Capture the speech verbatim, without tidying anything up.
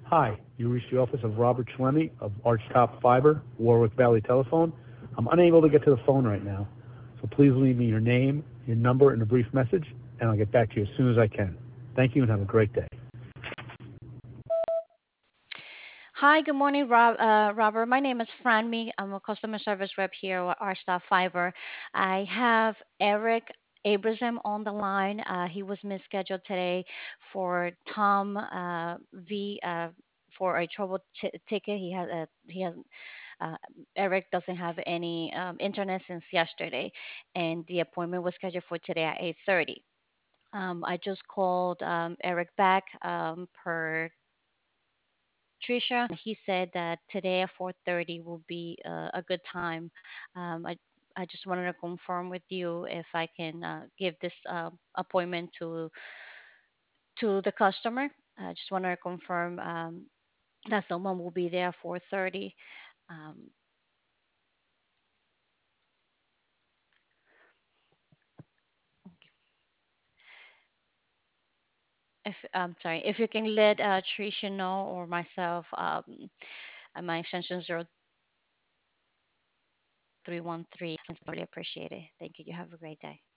Hi, you reached the office of Robert Schlemme of Archtop Fiber, Warwick Valley Telephone. I'm unable to get to the phone right now, so please leave me your name, your number, and a brief message, and I'll get back to you as soon as I can. Thank you and have a great day. Hi, good morning, Rob, uh, Robert. My name is Franmi. I'm a customer service rep here at Our Staff Fiber. I have Eric Abraham on the line. Uh, he was misscheduled today for Tom uh, V. Uh, for a trouble t- ticket. He has a he has uh, Eric doesn't have any um, internet since yesterday, and the appointment was scheduled for today at eight thirty. Um, I just called um, Eric back um, per Trisha. He said that today at four thirty will be uh, a good time. Um, I I just wanted to confirm with you if I can uh, give this uh, appointment to to the customer. I just wanted to confirm um, that someone will be there four thirty. Um, if I'm sorry, if you can let uh, Trisha know or myself, um, uh, my extension zero three one three. I really appreciate it. Thank you. You have a great day.